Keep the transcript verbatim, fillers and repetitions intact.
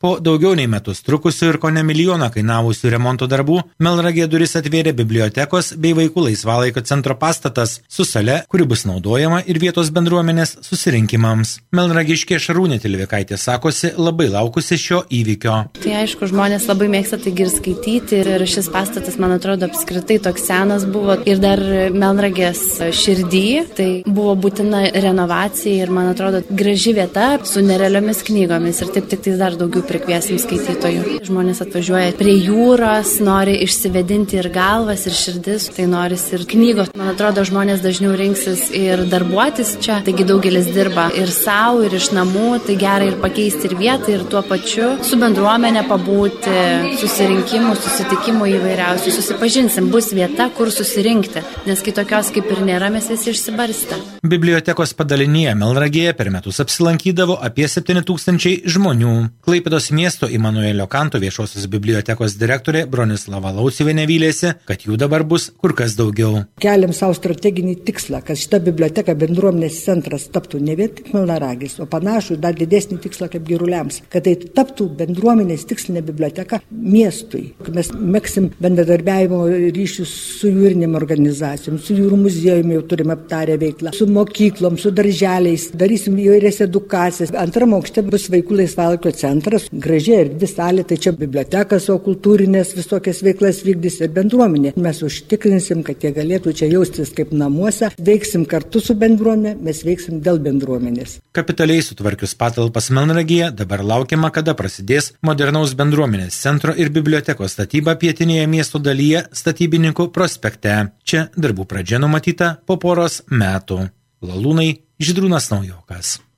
Po daugiau nei metus trukusių ir kone milijoną kainavusių remonto darbų, Melnragėje duris atvėrė bibliotekos bei vaikų laisvalaikio centro pastatas su sale, kuri bus naudojama ir vietos bendruomenės susirinkimams. Melnragiškė Šarūnė Tilvikaitė sakosi labai laukusi šio įvykio. Tai aišku, žmonės labai mėgsta taigi ir skaityti ir šis pastatas, man atrodo, apskritai toks senas buvo ir dar Melnragės širdį. Tai buvo būtina renovacija ir, man atrodo, graži vieta su nerealiomis knygomis ir taip tik tai dar daugiau prikviesim skaitytojų. Žmonės atvažiuoja prie jūros, nori išsivedinti ir galvas, ir širdis, tai noris ir knygos. Man atrodo, žmonės dažniau rinksis ir darbuotis čia, taigi daugelis dirba ir savo, ir iš namų, tai gerai ir pakeisti ir vietą, ir tuo pačiu su bendruomenė pabūti, susirinkimų, susitikimų įvairiausių, susipažinsim, bus vieta, kur susirinkti, nes kitokios kaip ir nėra, mes visi išsibarstę. Bibliotekos padalinyje Melnragėje per metus apsilankydavo apie septyni tūkstančiai žmonių. Klaipėdos miesto Imanuelio Kanto viešosios bibliotekos direktorė Bronislava Lauciuvienė vylėsi, kad jų dabar bus kur kas daugiau. Keliam savo strateginį tikslą, kad šita biblioteka bendruomenės centras taptų ne vien tik Melnragės, o panašų dar didesnį tikslą kaip Giruliams, kad tai taptų bendruomenės tikslinė biblioteka miestui. Mes meksim bendradarbiavimo ryšius su jūrinėm organizacijom, su jūrų muziejumi jau turime aptarę veiklą, su mokyklom, su darželiais, darysim įvairias edukacijas. Antram aukšte bus vaikų laisvalaikio centras, graži erdvi salė, tai čia bibliotekas, o kultūrinės visokias veiklas vykdys ir bendruomenė. Mes užtikrinsim, kad jie galėtų čia jaustis kaip namuose, veiksim kartu su bendruomenė, mes veiksim dėl bendruomenės. Kapitaliai sutvarkius patalpas Melnragėje, dabar laukiama, kada prasidės modernaus bendruomenės centro ir bibliotekos statyba pietinėje miesto dalyje Statybininkų prospekte. Čia darbų pradžia numatyta po poros metų. Lalūnai, Žydrūnas Naujokas.